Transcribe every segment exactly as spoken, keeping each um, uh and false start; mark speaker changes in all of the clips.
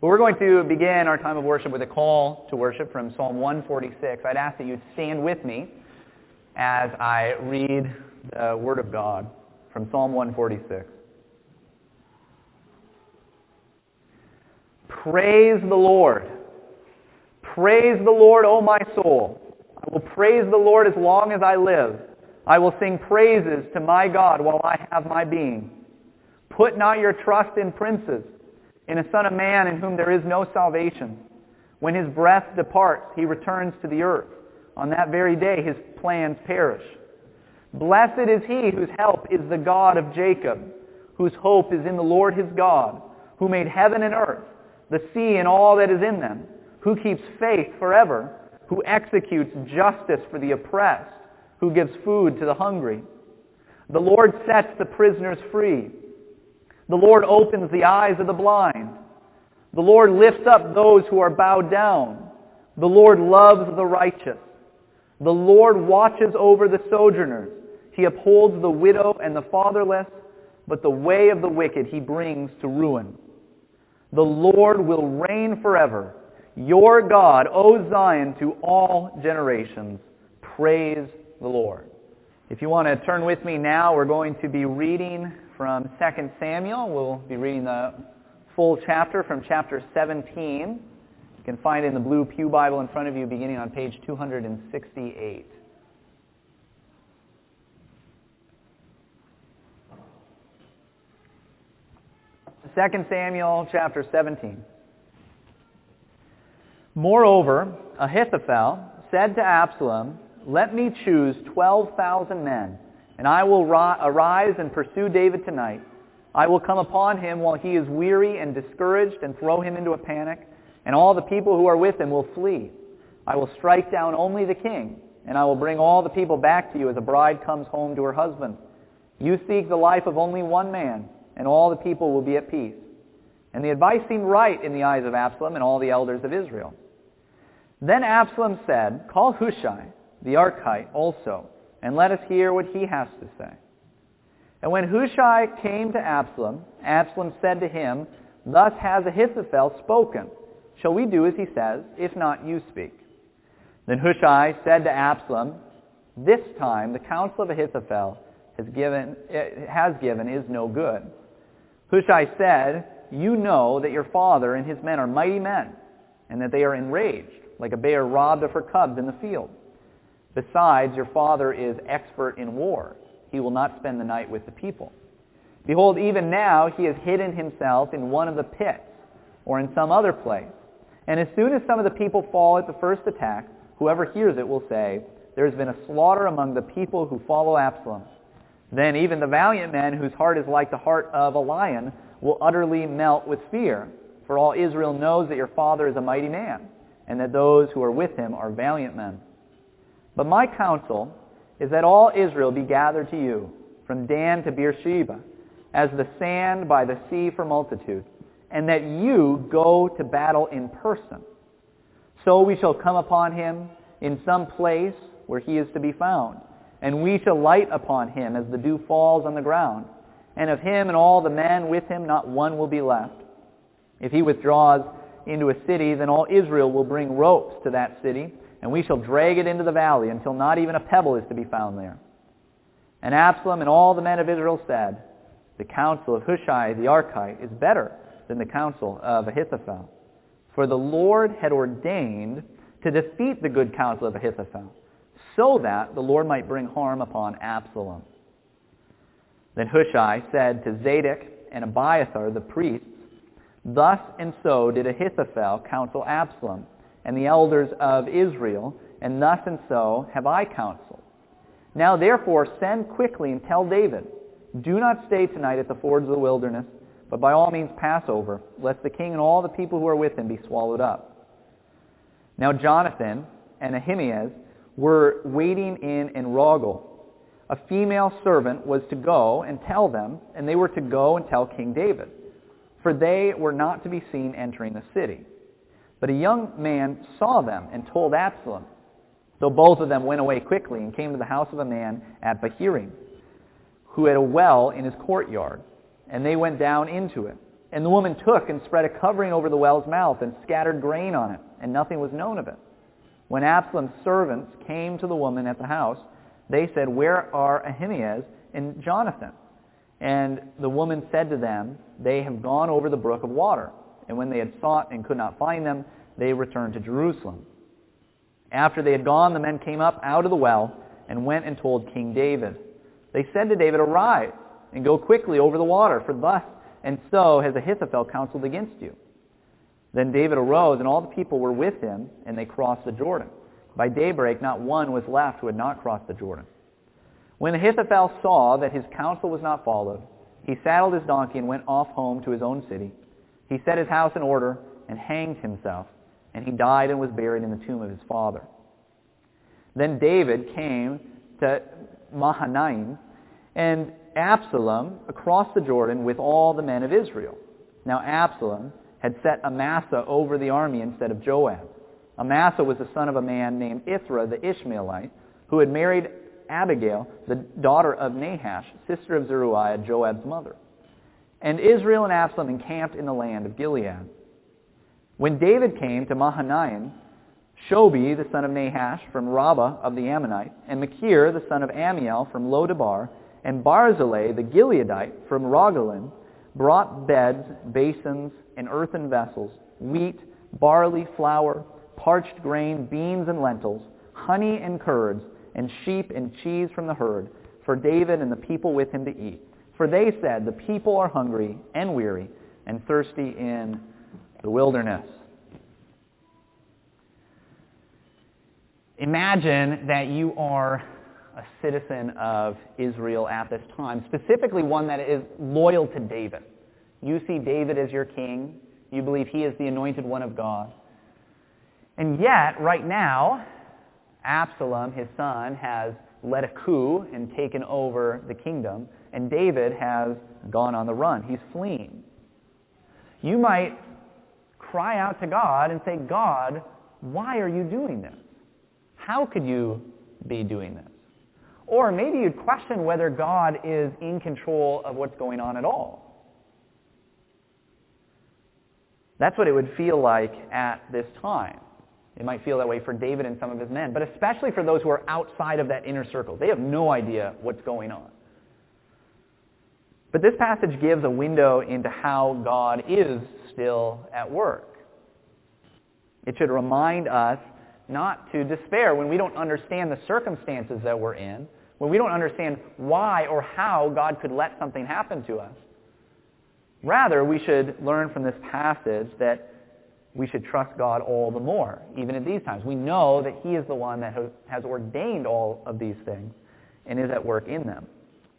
Speaker 1: But we're going to begin our time of worship with a call to worship from Psalm one forty-six. I'd ask that you'd stand with me as I read the Word of God from Psalm one forty-six. Praise the Lord. Praise the Lord, O my soul. I will praise the Lord as long as I live. I will sing praises to my God while I have my being. Put not your trust in princes, in a son of man in whom there is no salvation. When his breath departs, he returns to the earth. On that very day his plans perish. Blessed is he whose help is the God of Jacob, whose hope is in the Lord his God, who made heaven and earth, the sea and all that is in them, who keeps faith forever, who executes justice for the oppressed, who gives food to the hungry. The Lord sets the prisoners free. The Lord opens the eyes of the blind. The Lord lifts up those who are bowed down. The Lord loves the righteous. The Lord watches over the sojourners. He upholds the widow and the fatherless, but the way of the wicked he brings to ruin. The Lord will reign forever. Your God, O Zion, to all generations. Praise the Lord. If you want to turn with me now, we're going to be reading from Second Samuel. We'll be reading the full chapter from chapter seventeen. You can find it in the blue pew Bible in front of you beginning on page two hundred sixty-eight. Second Samuel chapter seventeen. Moreover, Ahithophel said to Absalom, "Let me choose twelve thousand men, and I will ri- arise and pursue David tonight. I will come upon him while he is weary and discouraged and throw him into a panic, and all the people who are with him will flee. I will strike down only the king, and I will bring all the people back to you as a bride comes home to her husband. You seek the life of only one man, and all the people will be at peace." And the advice seemed right in the eyes of Absalom and all the elders of Israel. Then Absalom said, "Call Hushai the Archite also, and let us hear what he has to say." And when Hushai came to Absalom, Absalom said to him, "Thus has Ahithophel spoken. Shall we do as he says? If not, you speak." Then Hushai said to Absalom, "This time the counsel of Ahithophel has given, has given is no good." Hushai said, "You know that your father and his men are mighty men, and that they are enraged, like a bear robbed of her cubs in the field. Besides, your father is expert in war. He will not spend the night with the people. Behold, even now he has hidden himself in one of the pits, or in some other place. And as soon as some of the people fall at the first attack, whoever hears it will say, 'There has been a slaughter among the people who follow Absalom.' Then even the valiant men whose heart is like the heart of a lion will utterly melt with fear, for all Israel knows that your father is a mighty man, and that those who are with him are valiant men. But my counsel is that all Israel be gathered to you, from Dan to Beersheba, as the sand by the sea for multitude, and that you go to battle in person. So we shall come upon him in some place where he is to be found, and we shall light upon him as the dew falls on the ground, and of him and all the men with him not one will be left. If he withdraws into a city, then all Israel will bring ropes to that city, and we shall drag it into the valley until not even a pebble is to be found there." And Absalom and all the men of Israel said, "The counsel of Hushai the Archite is better than the counsel of Ahithophel." For the Lord had ordained to defeat the good counsel of Ahithophel, so that the Lord might bring harm upon Absalom. Then Hushai said to Zadok and Abiathar the priests, "Thus and so did Ahithophel counsel Absalom and the elders of Israel, and thus and so have I counseled. Now therefore send quickly and tell David, 'Do not stay tonight at the fords of the wilderness, but by all means pass over, lest the king and all the people who are with him be swallowed up.'" Now Jonathan and Ahimaaz were waiting in Enrogel. A female servant was to go and tell them, and they were to go and tell King David, for they were not to be seen entering the city. But a young man saw them and told Absalom. So both of them went away quickly and came to the house of a man at Bahurim, who had a well in his courtyard, and they went down into it. And the woman took and spread a covering over the well's mouth and scattered grain on it, and nothing was known of it. When Absalom's servants came to the woman at the house, they said, "Where are Ahimaaz and Jonathan?" And the woman said to them, "They have gone over the brook of water." And when they had sought and could not find them, they returned to Jerusalem. After they had gone, the men came up out of the well and went and told King David. They said to David, "Arise and go quickly over the water, for thus and so has Ahithophel counseled against you." Then David arose, and all the people were with him, and they crossed the Jordan. By daybreak, not one was left who had not crossed the Jordan. When Ahithophel saw that his counsel was not followed, he saddled his donkey and went off home to his own city. He set his house in order and hanged himself, and he died and was buried in the tomb of his father. Then David came to Mahanaim, and Absalom across the Jordan with all the men of Israel. Now Absalom had set Amasa over the army instead of Joab. Amasa was the son of a man named Ithra the Ishmaelite, who had married Abigail, the daughter of Nahash, sister of Zeruiah, Joab's mother. And Israel and Absalom encamped in the land of Gilead. When David came to Mahanaim, Shobi, the son of Nahash, from Rabbah of the Ammonites, and Machir, the son of Ammiel, from Lodebar, and Barzillai, the Gileadite, from Rogelim, brought beds, basins, and earthen vessels, wheat, barley, flour, parched grain, beans and lentils, honey and curds, and sheep and cheese from the herd, for David and the people with him to eat. For they said, "The people are hungry and weary and thirsty in the wilderness." Imagine that you are a citizen of Israel at this time, specifically one that is loyal to David. You see David as your king. You believe he is the anointed one of God. And yet, right now, Absalom, his son, has led a coup and taken over the kingdom, and David has gone on the run. He's fleeing. You might cry out to God and say, "God, why are you doing this? How could you be doing this?" Or maybe you'd question whether God is in control of what's going on at all. That's what it would feel like at this time. It might feel that way for David and some of his men, but especially for those who are outside of that inner circle. They have no idea what's going on. But this passage gives a window into how God is still at work. It should remind us not to despair when we don't understand the circumstances that we're in, when we don't understand why or how God could let something happen to us. Rather, we should learn from this passage that we should trust God all the more, even in these times. We know that he is the one that has ordained all of these things and is at work in them.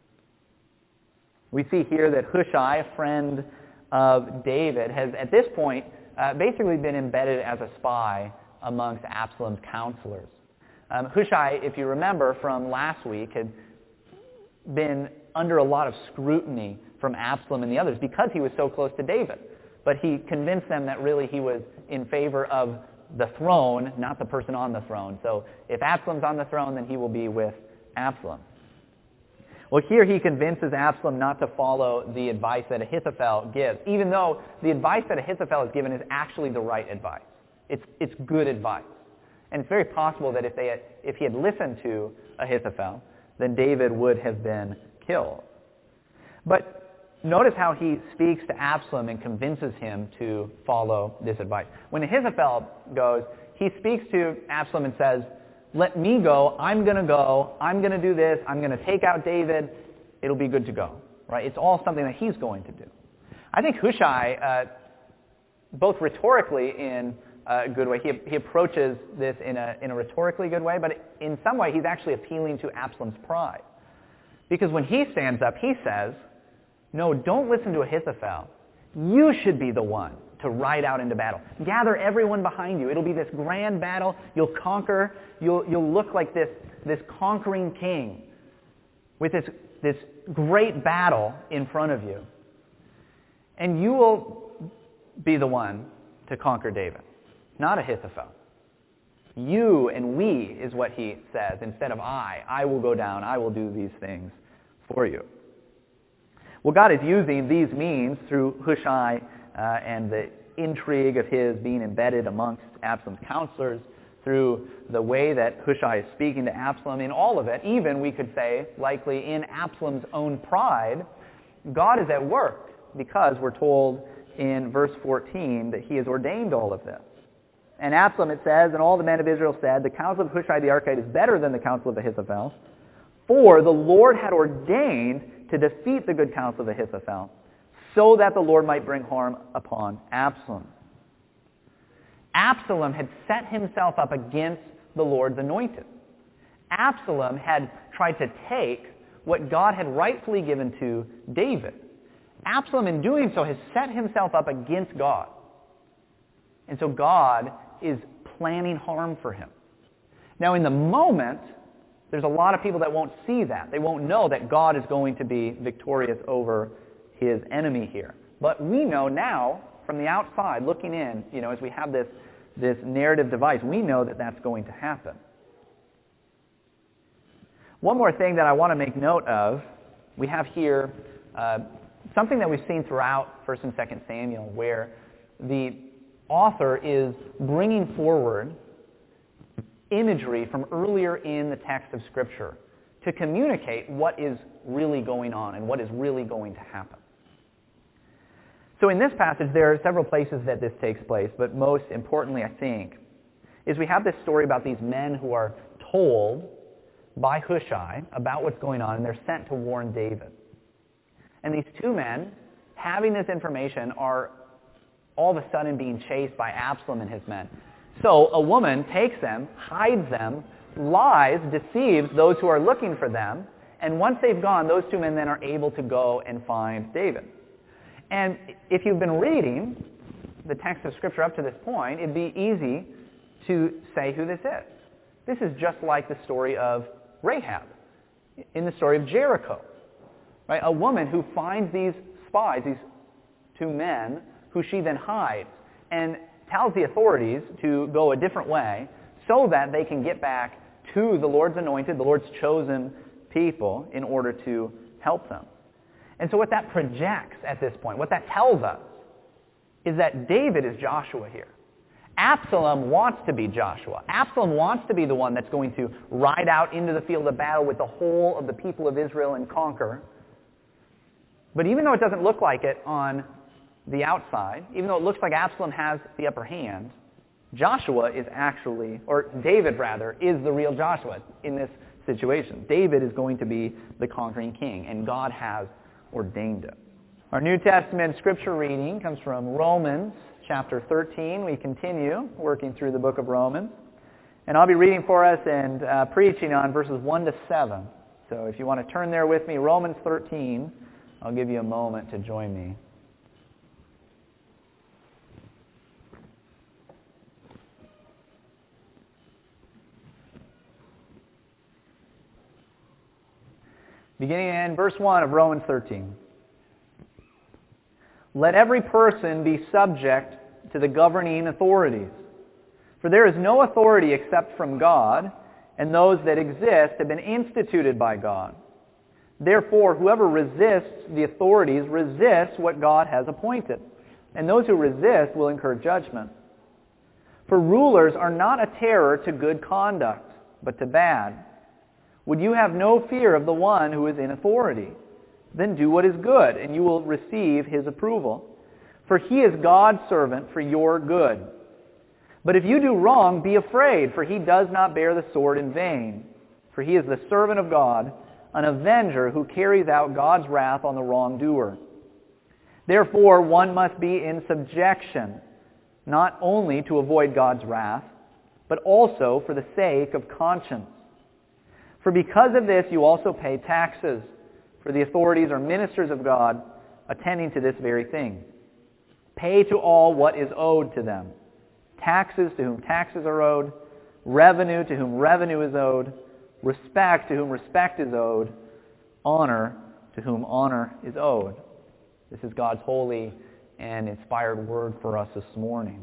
Speaker 1: We see here that Hushai, a friend of David, has at this point uh, basically been embedded as a spy amongst Absalom's counselors. Um, Hushai, if you remember from last week, had been under a lot of scrutiny from Absalom and the others because he was so close to David. But he convinced them that really he was in favor of the throne, not the person on the throne. So if Absalom's on the throne, then he will be with Absalom. Well, here he convinces Absalom not to follow the advice that Ahithophel gives, even though the advice that Ahithophel has given is actually the right advice. It's, it's good advice. And it's very possible that if, they had, if he had listened to Ahithophel, then David would have been killed. But notice how he speaks to Absalom and convinces him to follow this advice. When Ahithophel goes, he speaks to Absalom and says, "Let me go. I'm going to go. I'm going to do this. I'm going to take out David. It'll be good to go." Right? It's all something that he's going to do. I think Hushai, uh, both rhetorically in a good way, he, he approaches this in a, in a rhetorically good way, but in some way he's actually appealing to Absalom's pride. Because when he stands up, he says, "No, don't listen to Ahithophel. You should be the one to ride out into battle. Gather everyone behind you. It'll be this grand battle. You'll conquer. You'll, you'll look like this, this conquering king with this, this great battle in front of you. And you will be the one to conquer David, not Ahithophel. You and we is what he says instead of I. I will go down. I will do these things for you." Well, God is using these means through Hushai uh, and the intrigue of his being embedded amongst Absalom's counselors, through the way that Hushai is speaking to Absalom, in all of it, even, we could say, likely in Absalom's own pride, God is at work, because we're told in verse fourteen that he has ordained all of this. And Absalom, it says, and all the men of Israel said, the counsel of Hushai the Archite is better than the counsel of Ahithophel, for the Lord had ordained to defeat the good counsel of Ahithophel, so that the Lord might bring harm upon Absalom. Absalom had set himself up against the Lord's anointed. Absalom had tried to take what God had rightfully given to David. Absalom, in doing so, has set himself up against God. And so God is planning harm for him. Now, in the moment, there's a lot of people that won't see that. They won't know that God is going to be victorious over his enemy here. But we know now, from the outside, looking in, you know, as we have this, this narrative device, we know that that's going to happen. One more thing that I want to make note of, we have here uh, something that we've seen throughout First and Second Samuel, where the author is bringing forward imagery from earlier in the text of Scripture to communicate what is really going on and what is really going to happen. So in this passage, there are several places that this takes place, but most importantly, I think, is we have this story about these men who are told by Hushai about what's going on, and they're sent to warn David. And these two men, having this information, are all of a sudden being chased by Absalom and his men. So a woman takes them, hides them, lies, deceives those who are looking for them, and once they've gone, those two men then are able to go and find David. And if you've been reading the text of Scripture up to this point, it'd be easy to say who this is. This is just like the story of Rahab in the story of Jericho. Right? A woman who finds these spies, these two men, who she then hides and tells the authorities to go a different way so that they can get back to the Lord's anointed, the Lord's chosen people in order to help them. And so what that projects at this point, what that tells us, is that David is Joshua here. Absalom wants to be Joshua. Absalom wants to be the one that's going to ride out into the field of battle with the whole of the people of Israel and conquer. But even though it doesn't look like it on the outside, even though it looks like Absalom has the upper hand, Joshua is actually, or David rather, is the real Joshua in this situation. David is going to be the conquering king, and God has ordained it. Our New Testament scripture reading comes from Romans chapter thirteen. We continue working through the book of Romans. And I'll be reading for us and uh, preaching on verses one to seven. So if you want to turn there with me, Romans thirteen, I'll give you a moment to join me. Beginning in verse one of Romans thirteen. Let every person be subject to the governing authorities. For there is no authority except from God, and those that exist have been instituted by God. Therefore, whoever resists the authorities resists what God has appointed, and those who resist will incur judgment. For rulers are not a terror to good conduct, but to bad. Would you have no fear of the one who is in authority? Then do what is good, and you will receive his approval. For he is God's servant for your good. But if you do wrong, be afraid, for he does not bear the sword in vain. For he is the servant of God, an avenger who carries out God's wrath on the wrongdoer. Therefore, one must be in subjection, not only to avoid God's wrath, but also for the sake of conscience. For because of this you also pay taxes, for the authorities are ministers of God, attending to this very thing. Pay to all what is owed to them. Taxes to whom taxes are owed, revenue to whom revenue is owed, respect to whom respect is owed, honor to whom honor is owed. This is God's holy and inspired word for us this morning.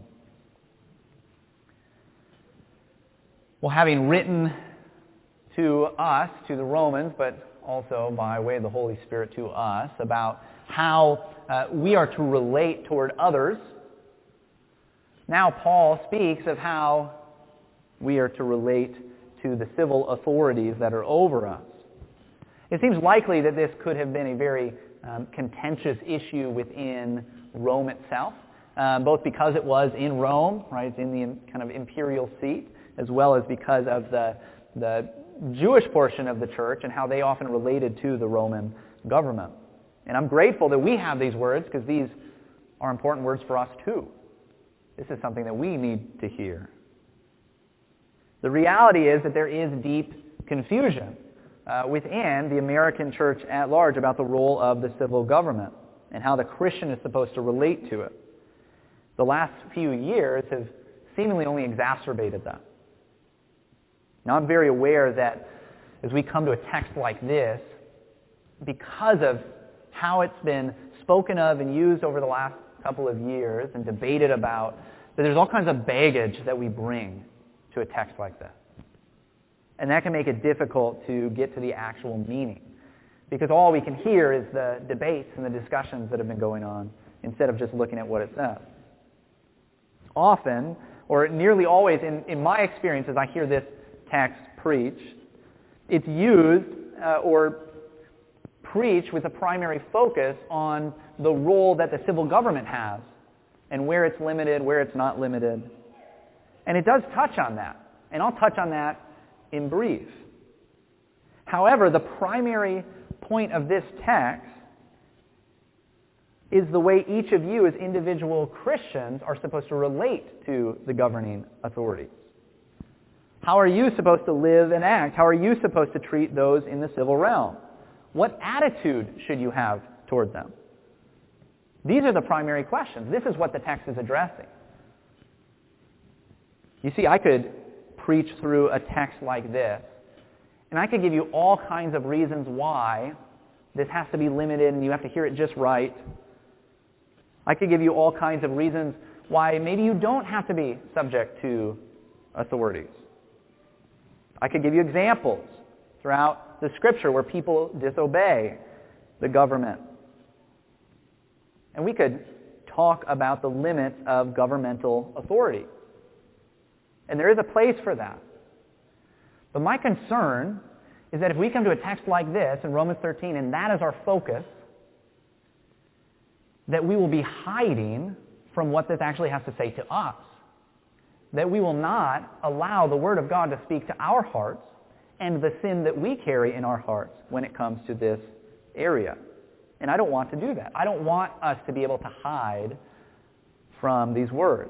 Speaker 1: Well, having written to us, to the Romans, but also by way of the Holy Spirit to us, about how uh, we are to relate toward others. Now Paul speaks of how we are to relate to the civil authorities that are over us. It seems likely that this could have been a very um, contentious issue within Rome itself, um, both because it was in Rome, right, it's in the kind of imperial seat, as well as because of the, the Jewish portion of the church and how they often related to the Roman government. And I'm grateful that we have these words because these are important words for us too. This is something that we need to hear. The reality is that there is deep confusion uh, within the American church at large about the role of the civil government and how the Christian is supposed to relate to it. The last few years have seemingly only exacerbated that. Now, I'm very aware that as we come to a text like this, because of how it's been spoken of and used over the last couple of years and debated about, that there's all kinds of baggage that we bring to a text like this. And that can make it difficult to get to the actual meaning, because all we can hear is the debates and the discussions that have been going on instead of just looking at what it says. Often, or nearly always, in, in my experience as I hear this text preached, it's used uh, or preached with a primary focus on the role that the civil government has and where it's limited, where it's not limited. And it does touch on that, and I'll touch on that in brief. However, the primary point of this text is the way each of you as individual Christians are supposed to relate to the governing authorities. How are you supposed to live and act? How are you supposed to treat those in the civil realm? What attitude should you have toward them? These are the primary questions. This is what the text is addressing. You see, I could preach through a text like this, and I could give you all kinds of reasons why this has to be limited and you have to hear it just right. I could give you all kinds of reasons why maybe you don't have to be subject to authorities. I could give you examples throughout the Scripture where people disobey the government. And we could talk about the limits of governmental authority. And there is a place for that. But my concern is that if we come to a text like this in Romans thirteen, and that is our focus, that we will be hiding from what this actually has to say to us. That we will not allow the Word of God to speak to our hearts and the sin that we carry in our hearts when it comes to this area. And I don't want to do that. I don't want us to be able to hide from these words.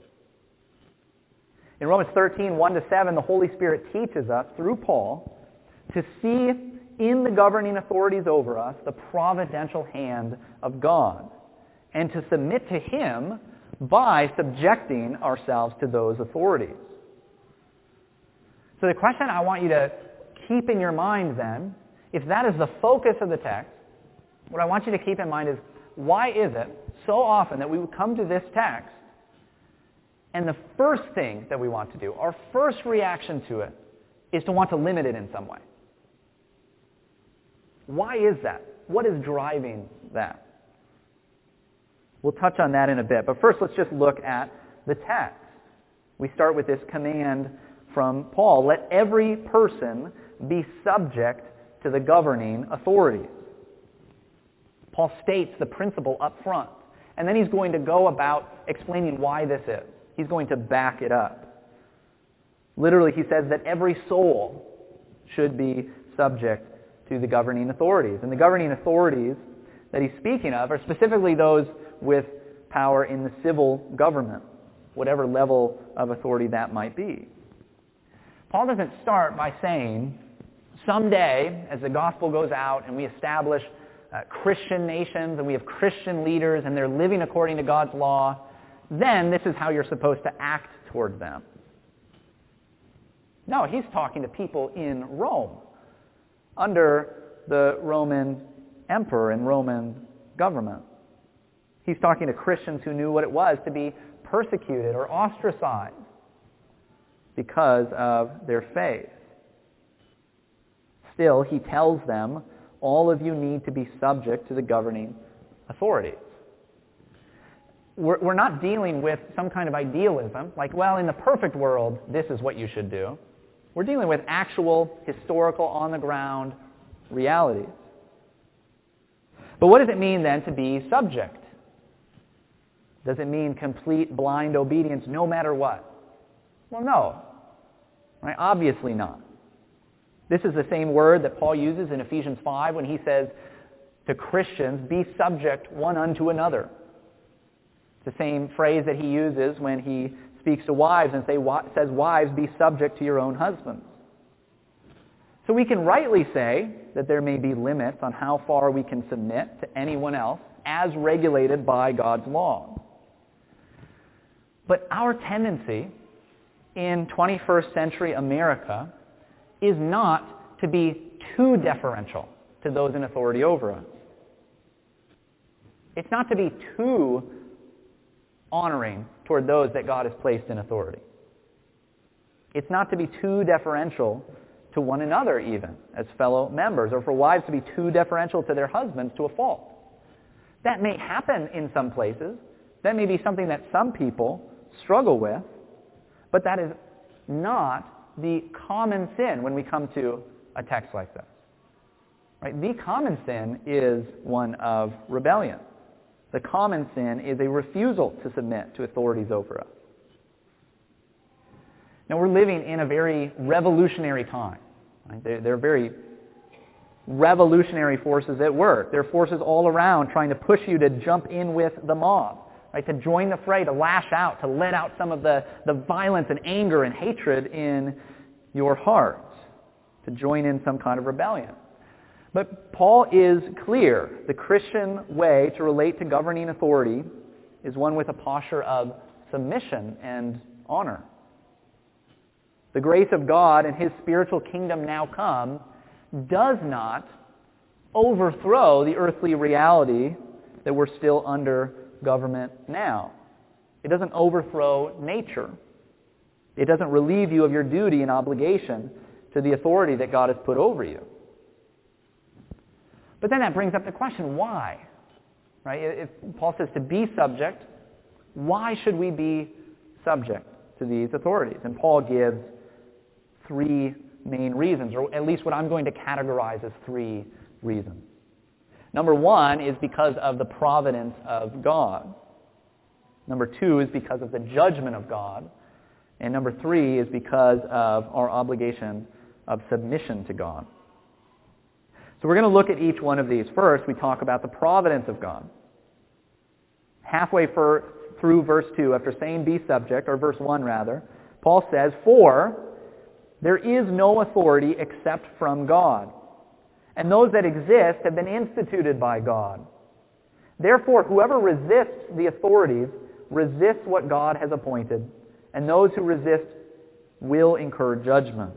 Speaker 1: In Romans thirteen, one to seven, the Holy Spirit teaches us, through Paul, to see in the governing authorities over us the providential hand of God, and to submit to Him by subjecting ourselves to those authorities. So the question I want you to keep in your mind then, if that is the focus of the text, what I want you to keep in mind is, why is it so often that we would come to this text and the first thing that we want to do, our first reaction to it, is to want to limit it in some way? Why is that? What is driving that? We'll touch on that in a bit. But first, let's just look at the text. We start with this command from Paul. Let every person be subject to the governing authorities. Paul states the principle up front. And then he's going to go about explaining why this is. He's going to back it up. Literally, he says that every soul should be subject to the governing authorities. And the governing authorities that he's speaking of are specifically those with power in the civil government, whatever level of authority that might be. Paul doesn't start by saying, someday, as the gospel goes out and we establish uh, Christian nations and we have Christian leaders and they're living according to God's law, then this is how you're supposed to act toward them. No, he's talking to people in Rome, under the Roman emperor and Roman government. He's talking to Christians who knew what it was to be persecuted or ostracized because of their faith. Still, he tells them, all of you need to be subject to the governing authorities. We're, we're not dealing with some kind of idealism, like, well, in the perfect world, this is what you should do. We're dealing with actual, historical, on-the-ground realities. But what does it mean then to be subject? Does it mean complete blind obedience no matter what? Well, no. Right? Obviously not. This is the same word that Paul uses in Ephesians five when he says to Christians, be subject one unto another. It's the same phrase that he uses when he speaks to wives and say, says, wives, be subject to your own husbands. So we can rightly say that there may be limits on how far we can submit to anyone else as regulated by God's law. But our tendency in twenty-first century America is not to be too deferential to those in authority over us. It's not to be too honoring toward those that God has placed in authority. It's not to be too deferential to one another even, as fellow members, or for wives to be too deferential to their husbands to a fault. That may happen in some places. That may be something that some people struggle with, but that is not the common sin when we come to a text like this. Right? The common sin is one of rebellion. The common sin is a refusal to submit to authorities over us. Now, we're living in a very revolutionary time. Right? There, there are very revolutionary forces at work. There are forces all around trying to push you to jump in with the mob, right? To join the fray, to lash out, to let out some of the, the violence and anger and hatred in your heart, to join in some kind of rebellion. But Paul is clear. The Christian way to relate to governing authority is one with a posture of submission and honor. The grace of God and His spiritual kingdom now come does not overthrow the earthly reality that we're still under government now. It doesn't overthrow nature. It doesn't relieve you of your duty and obligation to the authority that God has put over you. But then that brings up the question, why? Right? If Paul says to be subject, why should we be subject to these authorities? And Paul gives three main reasons, or at least what I'm going to categorize as three reasons. Number one is because of the providence of God. Number two is because of the judgment of God. And number three is because of our obligation of submission to God. So we're going to look at each one of these. First, we talk about the providence of God. Halfway for, through verse two, after saying be subject, or verse one rather, Paul says, for there is no authority except from God, and those that exist have been instituted by God. Therefore, whoever resists the authorities resists what God has appointed, and those who resist will incur judgment.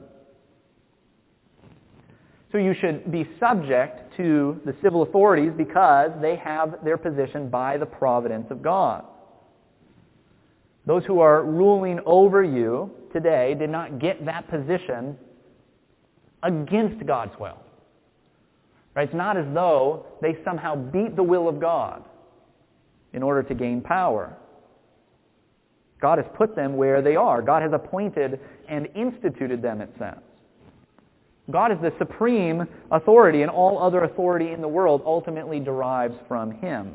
Speaker 1: So you should be subject to the civil authorities because they have their position by the providence of God. Those who are ruling over you today did not get that position against God's will. Right? It's not as though they somehow beat the will of God in order to gain power. God has put them where they are. God has appointed and instituted them, it says. God is the supreme authority, and all other authority in the world ultimately derives from Him.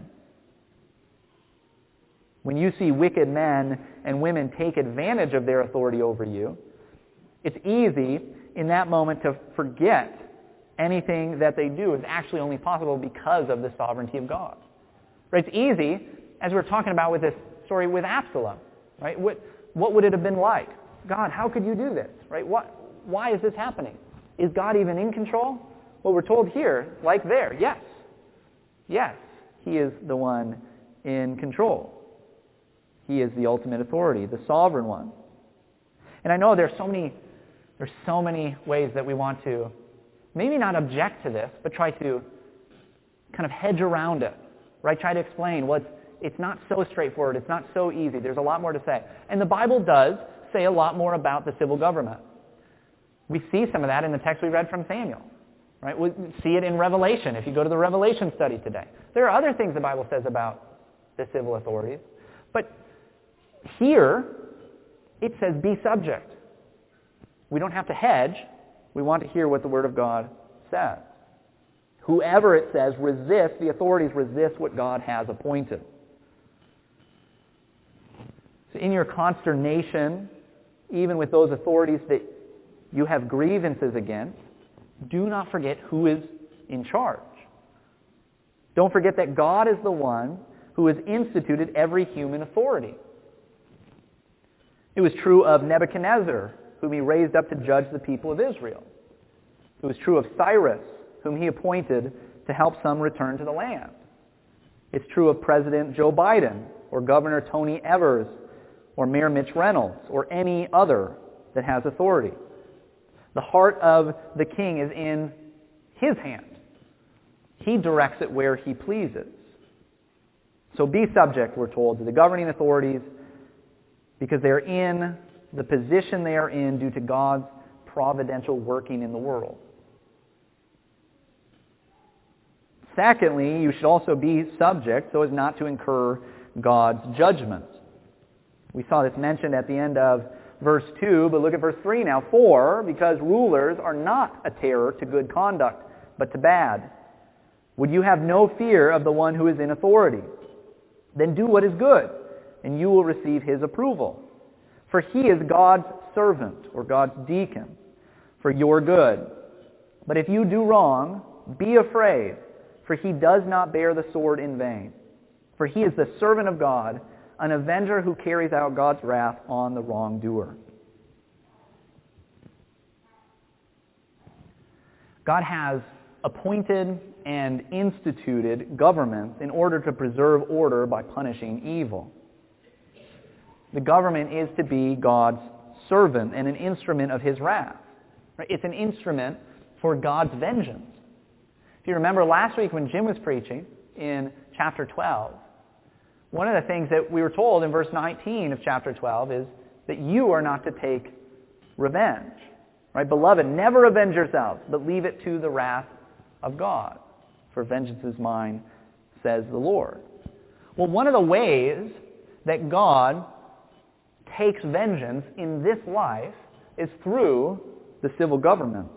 Speaker 1: When you see wicked men and women take advantage of their authority over you, it's easy in that moment to forget anything that they do is actually only possible because of the sovereignty of God. Right? It's easy, as we were talking about with this story with Absalom. Right? What, what would it have been like? God, how could you do this? Right? What, why is this happening? Is God even in control? Well, we're told here, like there, yes. Yes, He is the one in control. He is the ultimate authority, the sovereign one. And I know there's so many, there's so many ways that we want to maybe not object to this, but try to kind of hedge around it, right? Try to explain, well, it's, it's not so straightforward. It's not so easy. There's a lot more to say. And the Bible does say a lot more about the civil government. We see some of that in the text we read from Samuel, Right? We see it in Revelation, if you go to the Revelation study today. There are other things the Bible says about the civil authorities. But here, it says be subject. We don't have to hedge. We want to hear what the Word of God says. Whoever, it says, resists, the authorities resist what God has appointed. So in your consternation, even with those authorities that you have grievances against, do not forget who is in charge. Don't forget that God is the one who has instituted every human authority. It was true of Nebuchadnezzar, whom he raised up to judge the people of Israel. It was true of Cyrus, whom he appointed to help some return to the land. It's true of President Joe Biden, or Governor Tony Evers, or Mayor Mitch Reynolds, or any other that has authority. The heart of the king is in his hand. He directs it where he pleases. So be subject, we're told, to the governing authorities because they're in the position they are in due to God's providential working in the world. Secondly, you should also be subject so as not to incur God's judgment. We saw this mentioned at the end of verse two, but look at verse three now. For, because rulers are not a terror to good conduct, but to bad. Would you have no fear of the one who is in authority? Then do what is good, and you will receive his approval. For he is God's servant, or God's deacon, for your good. But if you do wrong, be afraid, for he does not bear the sword in vain. For he is the servant of God, an avenger who carries out God's wrath on the wrongdoer. God has appointed and instituted governments in order to preserve order by punishing evil. The government is to be God's servant and an instrument of his wrath. It's an instrument for God's vengeance. If you remember last week when Jim was preaching in chapter twelve, one of the things that we were told in verse nineteen of chapter twelve is that you are not to take revenge. Right? Beloved, never avenge yourselves, but leave it to the wrath of God. For vengeance is mine, says the Lord. Well, one of the ways that God takes vengeance in this life is through the civil government.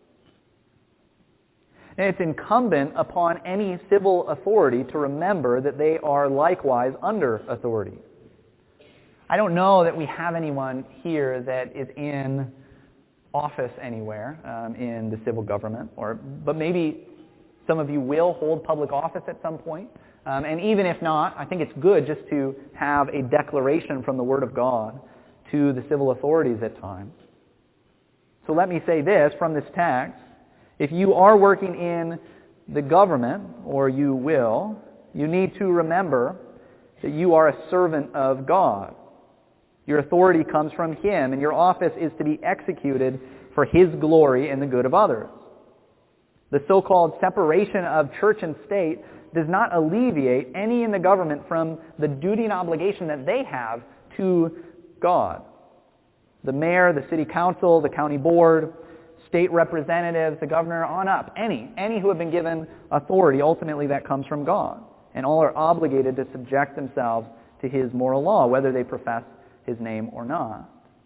Speaker 1: And it's incumbent upon any civil authority to remember that they are likewise under authority. I don't know that we have anyone here that is in office anywhere um, in the civil government, or but maybe some of you will hold public office at some point. Um, and even if not, I think it's good just to have a declaration from the Word of God to the civil authorities at times. So let me say this from this text. If you are working in the government, or you will, you need to remember that you are a servant of God. Your authority comes from Him, and your office is to be executed for His glory and the good of others. The so-called separation of church and state does not alleviate any in the government from the duty and obligation that they have to God. The mayor, the city council, the county board, state representatives, the governor, on up, any, any who have been given authority, ultimately that comes from God. And all are obligated to subject themselves to His moral law, whether they profess His name or not.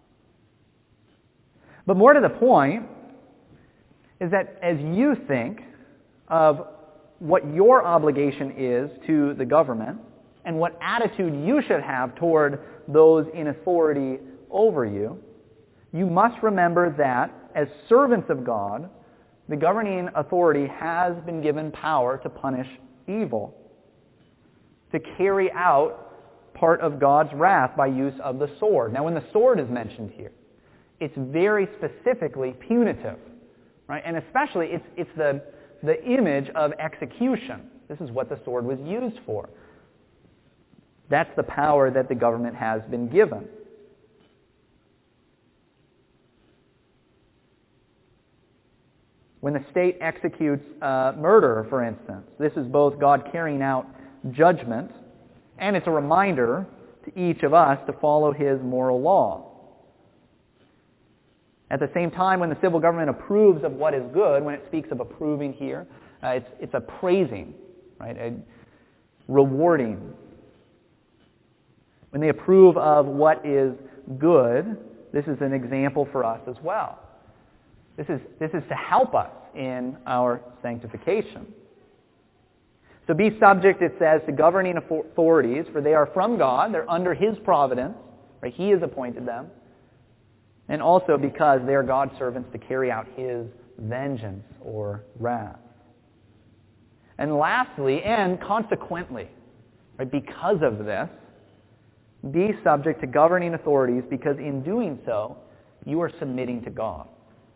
Speaker 1: But more to the point is that as you think of what your obligation is to the government and what attitude you should have toward those in authority over you, you must remember that as servants of God, the governing authority has been given power to punish evil, to carry out part of God's wrath by use of the sword. Now, when the sword is mentioned here, it's very specifically punitive, right? And especially, it's it's the the image of execution. This is what the sword was used for. That's the power that the government has been given. When the state executes uh, murder, for instance, this is both God carrying out judgment, and it's a reminder to each of us to follow His moral law. At the same time, when the civil government approves of what is good, when it speaks of approving here, uh, it's, it's a praising, right? A rewarding. When they approve of what is good, this is an example for us as well. This is, this is to help us in our sanctification. So be subject, it says, to governing authorities, for they are from God. They're under His providence. Right? He has appointed them. And also because they are God's servants to carry out His vengeance or wrath. And lastly, and consequently, right, because of this, be subject to governing authorities, because in doing so, you are submitting to God.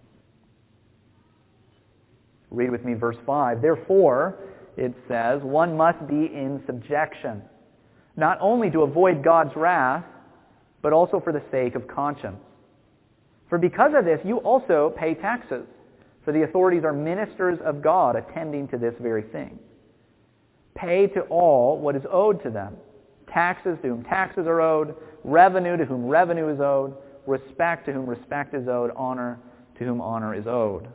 Speaker 1: Read with me verse five. Therefore, it says, one must be in subjection, not only to avoid God's wrath, but also for the sake of conscience. For because of this, you also pay taxes, for the authorities are ministers of God, attending to this very thing. Pay to all what is owed to them. Taxes to whom taxes are owed, revenue to whom revenue is owed, respect to whom respect is owed, honor to whom honor is owed.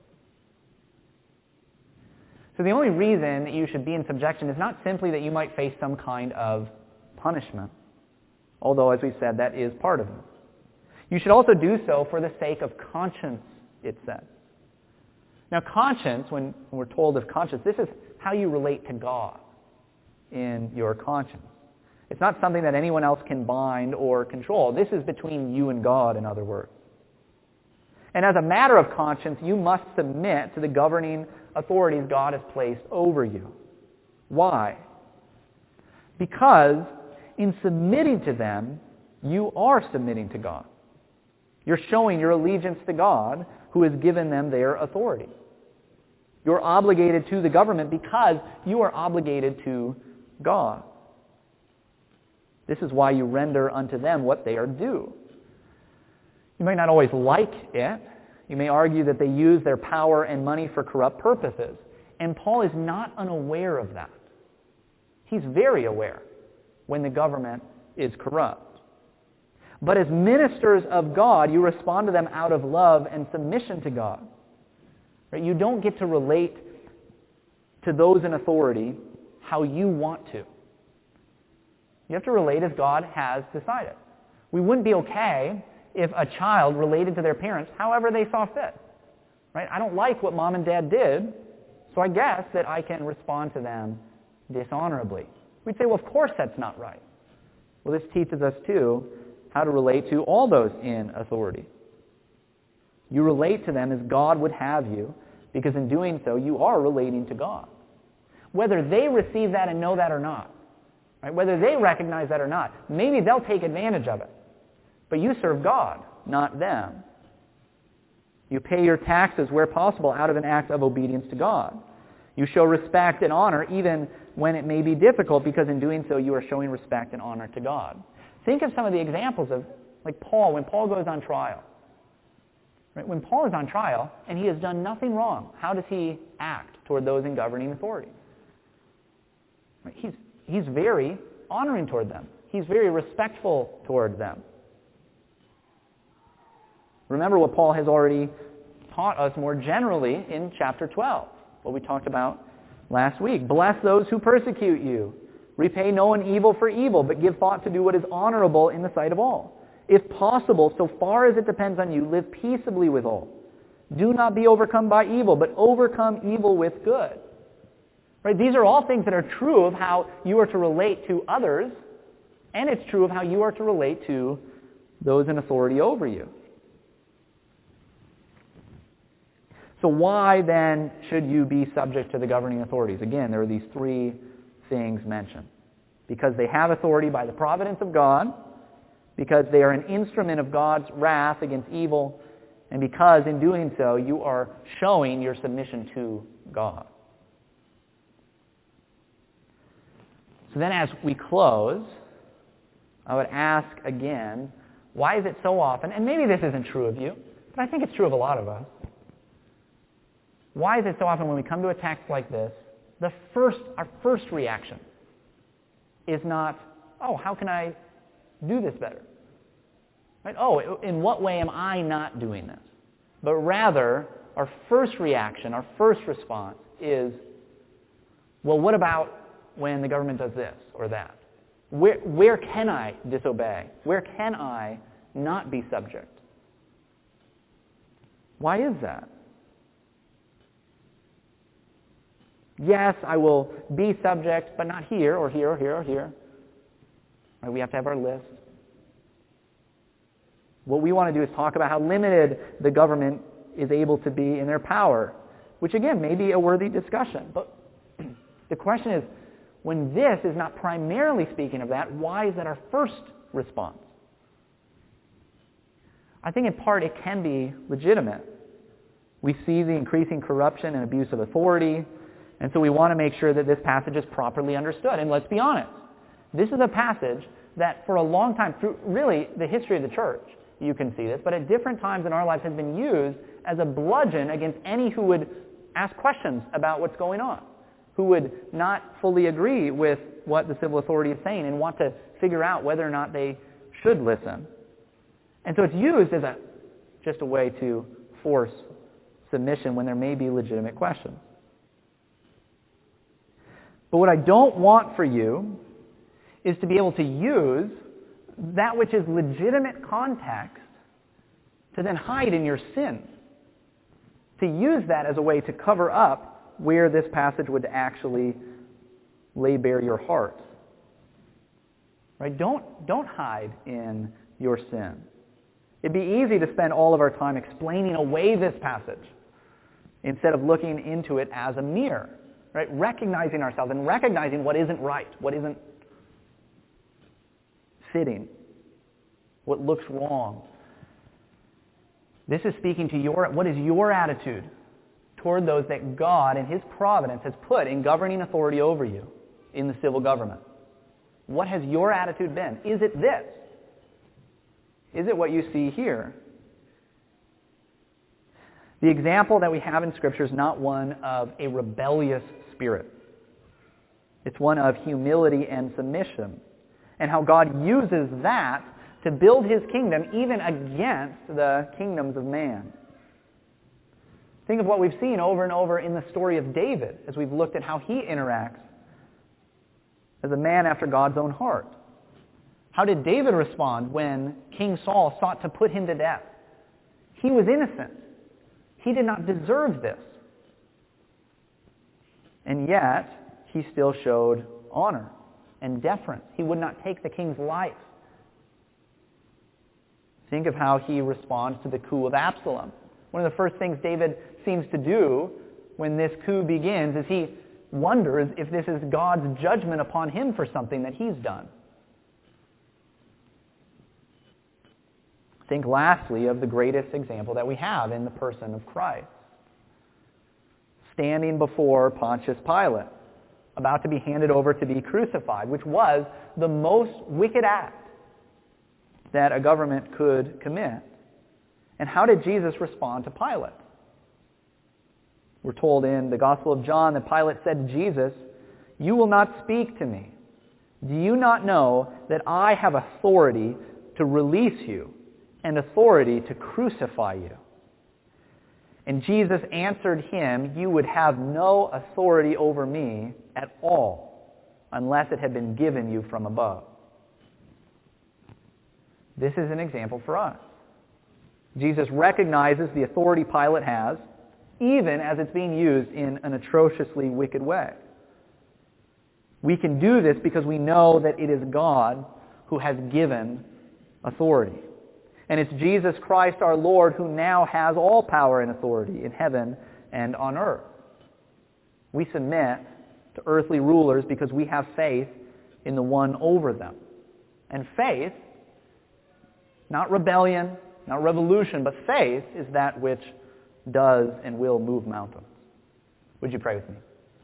Speaker 1: So the only reason that you should be in subjection is not simply that you might face some kind of punishment, although, as we said, that is part of it. You should also do so for the sake of conscience, it says. Now, conscience, when we're told of conscience, this is how you relate to God in your conscience. It's not something that anyone else can bind or control. This is between you and God, in other words. And as a matter of conscience, you must submit to the governing authorities God has placed over you. Why? Because in submitting to them, you are submitting to God. You're showing your allegiance to God, who has given them their authority. You're obligated to the government because you are obligated to God. This is why you render unto them what they are due. You may not always like it. You may argue that they use their power and money for corrupt purposes. And Paul is not unaware of that. He's very aware when the government is corrupt. But as ministers of God, you respond to them out of love and submission to God. Right? You don't get to relate to those in authority how you want to. You have to relate as God has decided. We wouldn't be okay if a child related to their parents however they saw fit. Right? I don't like what mom and dad did, so I guess that I can respond to them dishonorably. We'd say, well, of course that's not right. Well, this teaches us, too, how to relate to all those in authority. You relate to them as God would have you, because in doing so, you are relating to God. Whether they receive that and know that or not, right? Whether they recognize that or not, maybe they'll take advantage of it. But you serve God, not them. You pay your taxes where possible out of an act of obedience to God. You show respect and honor even when it may be difficult, because in doing so you are showing respect and honor to God. Think of some of the examples of, like Paul, when Paul goes on trial. Right? When Paul is on trial and he has done nothing wrong, how does he act toward those in governing authority? Right? He's, he's very honoring toward them. He's very respectful toward them. Remember what Paul has already taught us more generally in chapter twelve, what we talked about last week. Bless those who persecute you. Repay no one evil for evil, but give thought to do what is honorable in the sight of all. If possible, so far as it depends on you, live peaceably with all. Do not be overcome by evil, but overcome evil with good. Right? These are all things that are true of how you are to relate to others, and it's true of how you are to relate to those in authority over you. So why then should you be subject to the governing authorities? Again, there are these three things mentioned. Because they have authority by the providence of God, because they are an instrument of God's wrath against evil, and because in doing so you are showing your submission to God. So then as we close, I would ask again, why is it so often, and maybe this isn't true of you, but I think it's true of a lot of us, why is it so often when we come to a text like this, the first, our first reaction is not, oh, how can I do this better? Right? Oh, in what way am I not doing this? but rather our first reaction, our first response is, well, what about when the government does this or that? Where, where can I disobey? Where can I not be subject? Why is that? Yes, I will be subject, but not here or here or here or here. Right, we have to have our list. What we want to do is talk about how limited the government is able to be in their power, which again may be a worthy discussion. But the question is, when this is not primarily speaking of that, why is that our first response? I think in part it can be legitimate. We see the increasing corruption and abuse of authority, and so we want to make sure that this passage is properly understood. And let's be honest, this is a passage that for a long time, through really the history of the church, you can see this, but at different times in our lives has been used as a bludgeon against any who would ask questions about what's going on, who would not fully agree with what the civil authority is saying and want to figure out whether or not they should listen. And so it's used as a just a way to force submission when there may be legitimate questions. But what I don't want for you is to be able to use that which is legitimate context to then hide in your sin. To use that as a way to cover up where this passage would actually lay bare your heart. Right? Don't, don't hide in your sin. It'd be easy to spend all of our time explaining away this passage instead of looking into it as a mirror. Right? Recognizing ourselves and recognizing what isn't right, what isn't fitting, what looks wrong. This is speaking to your, what is your attitude toward those that God in His providence has put in governing authority over you in the civil government? What has your attitude been? Is it this? Is it what you see here? The example that we have in Scripture is not one of a rebellious spirit. It's one of humility and submission, and how God uses that to build His kingdom even against the kingdoms of man. Think of what we've seen over and over in the story of David as we've looked at how he interacts as a man after God's own heart. How did David respond when King Saul sought to put him to death? He was innocent. He did not deserve this. And yet, he still showed honor and deference. He would not take the king's life. Think of how he responds to the coup of Absalom. One of the first things David seems to do when this coup begins is he wonders if this is God's judgment upon him for something that he's done. Think lastly of the greatest example that we have in the person of Christ. Standing before Pontius Pilate, about to be handed over to be crucified, which was the most wicked act that a government could commit. And how did Jesus respond to Pilate? We're told in the Gospel of John that Pilate said to Jesus, "You will not speak to me. Do you not know that I have authority to release you and authority to crucify you?" And Jesus answered him, "You would have no authority over me at all unless it had been given you from above." This is an example for us. Jesus recognizes the authority Pilate has, even as it's being used in an atrociously wicked way. We can do this because we know that it is God who has given authority. And it's Jesus Christ our Lord who now has all power and authority in heaven and on earth. We submit to earthly rulers because we have faith in the one over them. And faith, not rebellion, not revolution, but faith is that which does and will move mountains. Would you pray with me?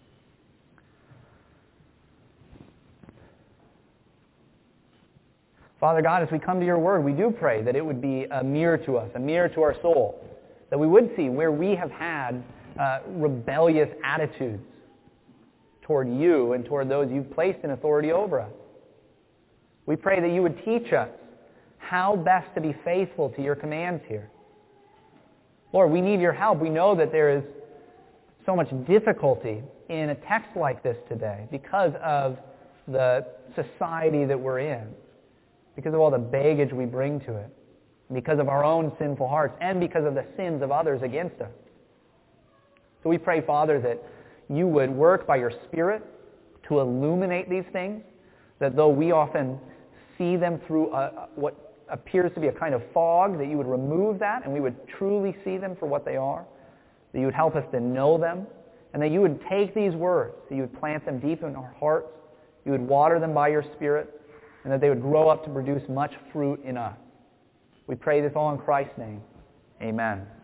Speaker 1: Father God, as we come to your word, we do pray that it would be a mirror to us, a mirror to our soul, that we would see where we have had uh, rebellious attitudes toward you and toward those you've placed in authority over us. We pray that you would teach us how best to be faithful to your commands here. Lord, we need your help. We know that there is so much difficulty in a text like this today because of the society that we're in, because of all the baggage we bring to it, because of our own sinful hearts, and because of the sins of others against us. So we pray, Father, that you would work by your Spirit to illuminate these things, that though we often see them through a, what appears to be a kind of fog, that you would remove that and we would truly see them for what they are, that you would help us to know them, and that you would take these words, that you would plant them deep in our hearts, you would water them by your Spirit, and that they would grow up to produce much fruit in us. We pray this all in Christ's name. Amen.